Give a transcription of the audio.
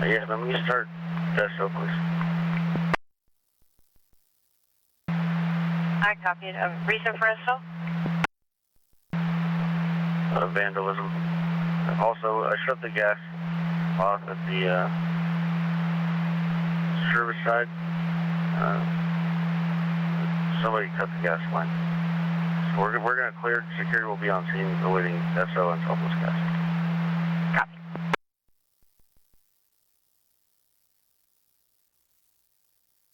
Yeah, let me start SO, please. I copied. Reason for SO? Vandalism. Also, I shut the gas off at the service side. Somebody cut the gas line. So we're going to clear. Security will be on scene awaiting SO and selfless gas.